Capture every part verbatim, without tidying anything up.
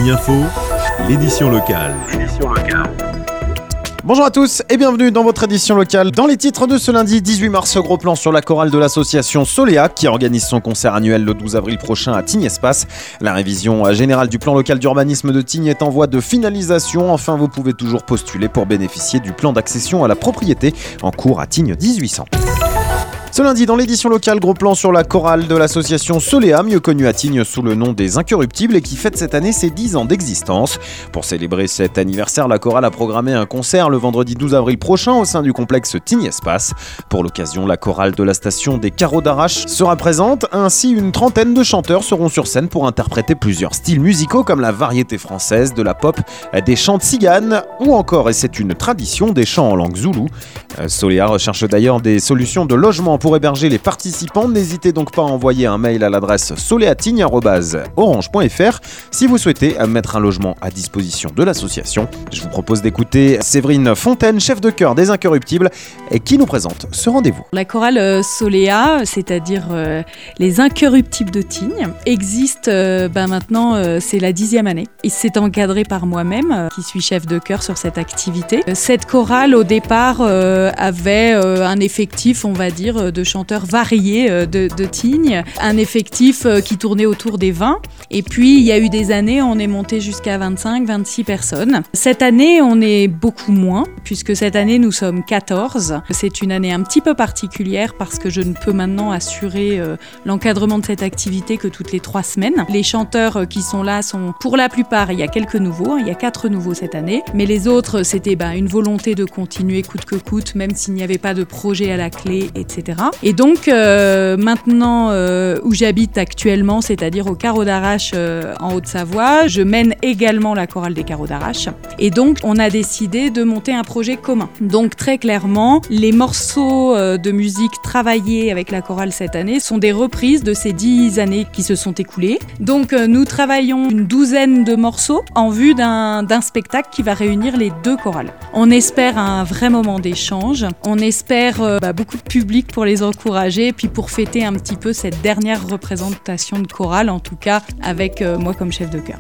Tignes Info, l'édition locale. L'édition locale. Bonjour à tous et bienvenue dans votre édition locale. Dans les titres de ce lundi dix-huit mars, gros plan sur la chorale de l'association Soléa qui organise son concert annuel le douze avril prochain à Tignes Espace. La révision générale du plan local d'urbanisme de Tignes est en voie de finalisation. Enfin, vous pouvez toujours postuler pour bénéficier du plan d'accession à la propriété en cours à Tignes dix-huit cents. Ce lundi, dans l'édition locale, gros plan sur la chorale de l'association Soléa, mieux connue à Tignes sous le nom des Incorruptibles et qui fête cette année ses dix ans d'existence. Pour célébrer cet anniversaire, la chorale a programmé un concert le vendredi douze avril prochain au sein du complexe Tignes Espace. Pour l'occasion, la chorale de la station des Carreaux d'Arrache sera présente, ainsi une trentaine de chanteurs seront sur scène pour interpréter plusieurs styles musicaux comme la variété française, de la pop, des chants tziganes ou encore, et c'est une tradition, des chants en langue zoulou. Soléa recherche d'ailleurs des solutions de logement pour héberger les participants. N'hésitez donc pas à envoyer un mail à l'adresse soleatignes arobase orange point f r si vous souhaitez mettre un logement à disposition de l'association. Je vous propose d'écouter Séverine Fontaine, chef de chœur des Incorruptibles, et qui nous présente ce rendez-vous. La chorale euh, Soléa, c'est-à-dire euh, les Incorruptibles de Tignes, existe euh, ben maintenant, euh, c'est la dixième année. Et c'est encadré par moi-même, euh, qui suis chef de chœur sur cette activité. Cette chorale, au départ, euh, avait euh, un effectif, on va dire, de chanteurs variés euh, de, de Tignes, un effectif euh, qui tournait autour des vingt. Et puis, il y a eu des années, on est monté jusqu'à vingt-cinq vingt-six personnes. Cette année, on est beaucoup moins, puisque cette année, nous sommes quatorze. C'est une année un petit peu particulière parce que je ne peux maintenant assurer euh, l'encadrement de cette activité que toutes les trois semaines. Les chanteurs euh, qui sont là sont, pour la plupart, il y a quelques nouveaux, hein, il y a quatre nouveaux cette année, mais les autres, c'était bah, une volonté de continuer coûte que coûte, même s'il n'y avait pas de projet à la clé, et cetera. Et donc, euh, maintenant euh, où j'habite actuellement, c'est-à-dire au Carreaux d'Arrache euh, en Haute-Savoie, je mène également la chorale des Carreaux d'Arrache. Et donc, on a décidé de monter un projet commun. Donc, très clairement, les morceaux euh, de musique travaillés avec la chorale cette année sont des reprises de ces dix années qui se sont écoulées. Donc, euh, nous travaillons une douzaine de morceaux en vue d'un, d'un spectacle qui va réunir les deux chorales. On espère un vrai moment d'échange. On espère euh, bah, beaucoup de public pour les encourager, puis pour fêter un petit peu cette dernière représentation de chorale, en tout cas avec euh, moi comme chef de chœur.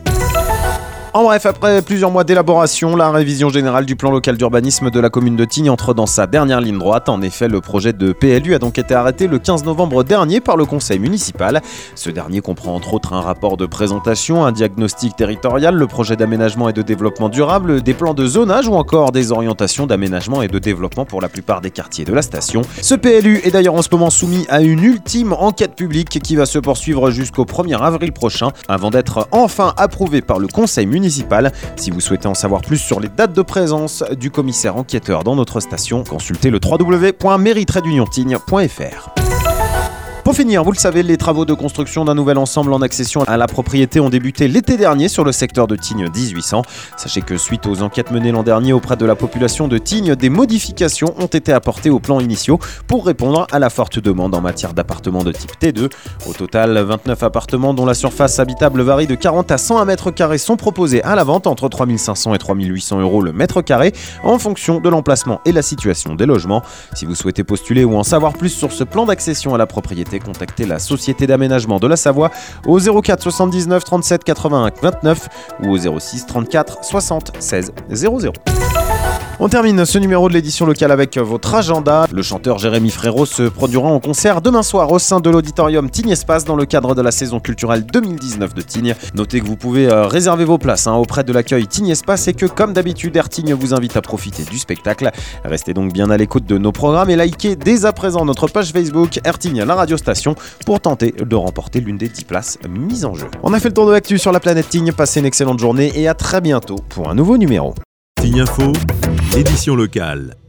En bref, après plusieurs mois d'élaboration, la révision générale du plan local d'urbanisme de la commune de Tignes entre dans sa dernière ligne droite. En effet, le projet de P L U a donc été arrêté le quinze novembre dernier par le conseil municipal. Ce dernier comprend entre autres un rapport de présentation, un diagnostic territorial, le projet d'aménagement et de développement durable, des plans de zonage ou encore des orientations d'aménagement et de développement pour la plupart des quartiers de la station. Ce P L U est d'ailleurs en ce moment soumis à une ultime enquête publique qui va se poursuivre jusqu'au premier avril prochain avant d'être enfin approuvé par le conseil municipal. Si vous souhaitez en savoir plus sur les dates de présence du commissaire enquêteur dans notre station, consultez le w w w point mairie tiret d'union tignes point f r. Pour finir, vous le savez, les travaux de construction d'un nouvel ensemble en accession à la propriété ont débuté l'été dernier sur le secteur de Tignes dix-huit cents. Sachez que suite aux enquêtes menées l'an dernier auprès de la population de Tignes, des modifications ont été apportées aux plans initiaux pour répondre à la forte demande en matière d'appartements de type T deux. Au total, vingt-neuf appartements dont la surface habitable varie de quarante à cent un mètre carré sont proposés à la vente entre trois mille cinq cents et trois mille huit cents euros le mètre carré en fonction de l'emplacement et la situation des logements. Si vous souhaitez postuler ou en savoir plus sur ce plan d'accession à la propriété, contactez la Société d'aménagement de la Savoie au zéro quatre soixante-dix-neuf trente-sept quatre-vingt-un vingt-neuf ou au zéro six trente-quatre soixante seize zéro zéro. On termine ce numéro de l'édition locale avec votre agenda. Le chanteur Jérémy Frérot se produira en concert demain soir au sein de l'auditorium Tignes Espace dans le cadre de la saison culturelle deux mille dix-neuf de Tignes. Notez que vous pouvez euh, réserver vos places hein, auprès de l'accueil Tignes Espace et que comme d'habitude Air Tignes vous invite à profiter du spectacle. Restez donc bien à l'écoute de nos programmes et likez dès à présent notre page Facebook Air Tignes, la radio station, pour tenter de remporter l'une des dix places mises en jeu. On a fait le tour de l'actu sur la planète Tignes, passez une excellente journée et à très bientôt pour un nouveau numéro. Tignes Info, édition locale.